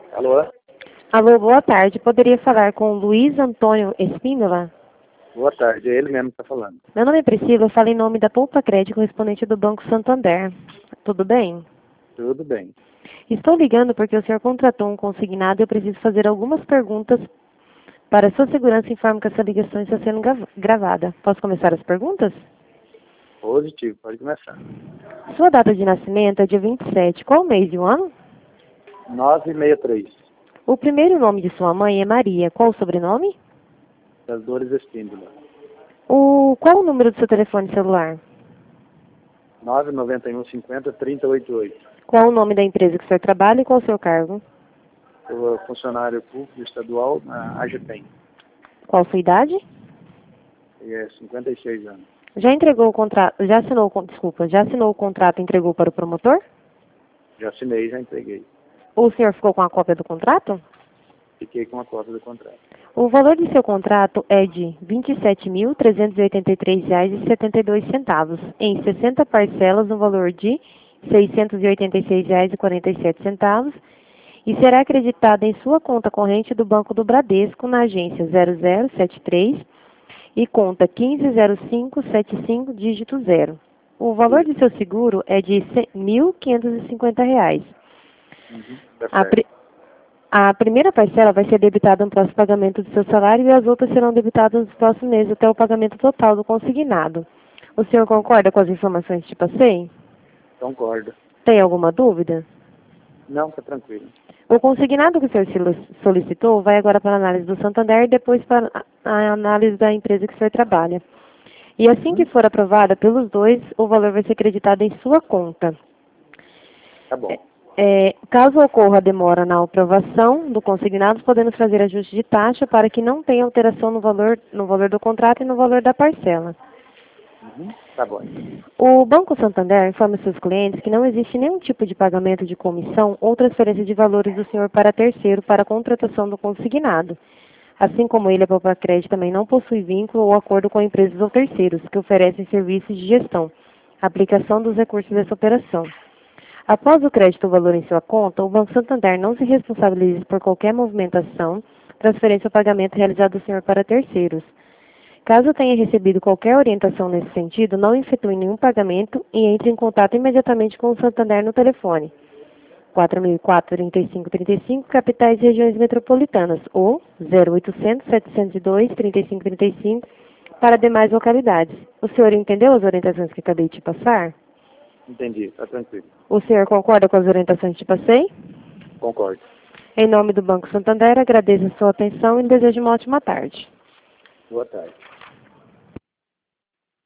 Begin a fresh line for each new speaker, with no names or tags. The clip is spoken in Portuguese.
Alô?
Alô, boa tarde. Poderia falar com o Luiz Antônio Espíndola?
Boa tarde, é ele mesmo que está falando.
Meu nome é Priscila, eu falo em nome da Poupa Crédito, correspondente do Banco Santander. Tudo bem?
Tudo bem.
Estou ligando porque o senhor contratou um consignado e eu preciso fazer algumas perguntas para sua segurança e informo que essa ligação está sendo gravada. Posso começar as perguntas?
Positivo, pode começar.
Sua data de nascimento é dia 27. Qual o mês e o ano?
963,
O primeiro nome de sua mãe é Maria. Qual o sobrenome?
das Dores Espíndola.
Qual o número do seu telefone celular?
991 50 3088.
Qual o nome da empresa que o senhor trabalha e qual o seu cargo?
Sou funcionário público estadual na AGPEM.
Qual a sua idade?
E é 56 anos.
Já entregou o contrato, já assinou o contrato e entregou para o promotor?
Já assinei, já entreguei.
O senhor ficou com a cópia do contrato?
Fiquei com a cópia do contrato.
O valor de seu contrato é de R$ 27.383,72, em 60 parcelas no valor de R$ 686,47 e será acreditado em sua conta corrente do Banco do Bradesco na agência 0073 e conta 150575 dígito 0. O valor de seu seguro é de R$ 1.550.
Tá certo.
A primeira parcela vai ser debitada no próximo pagamento do seu salário e as outras serão debitadas nos próximos meses até o pagamento total do consignado. O senhor concorda com as informações que te passei?
Concordo.
Tem alguma dúvida?
Não, tá tranquilo.
O consignado que o senhor solicitou vai agora para a análise do Santander e depois para a análise da empresa que o senhor trabalha. E assim que for aprovada pelos dois, o valor vai ser creditado em sua conta.
Tá bom.
Caso ocorra demora na aprovação do consignado, podemos fazer ajuste de taxa para que não tenha alteração no valor do contrato e no valor da parcela.
Tá bom.
O Banco Santander informa seus clientes que não existe nenhum tipo de pagamento de comissão ou transferência de valores do senhor para terceiro para a contratação do consignado. Assim como ele, a Poupa Crédito também não possui vínculo ou acordo com empresas ou terceiros que oferecem serviços de gestão, aplicação dos recursos dessa operação. Após o crédito do valor em sua conta, o Banco Santander não se responsabiliza por qualquer movimentação, transferência ou pagamento realizado do senhor para terceiros. Caso tenha recebido qualquer orientação nesse sentido, não efetue nenhum pagamento e entre em contato imediatamente com o Santander no telefone 4004-3535, capitais e regiões metropolitanas, ou 0800-702-3535 para demais localidades. O senhor entendeu as orientações que acabei de te passar?
Entendi, tá tranquilo.
O senhor concorda com as orientações que te passei?
Concordo.
Em nome do Banco Santander, agradeço a sua atenção e desejo uma ótima tarde.
Boa tarde.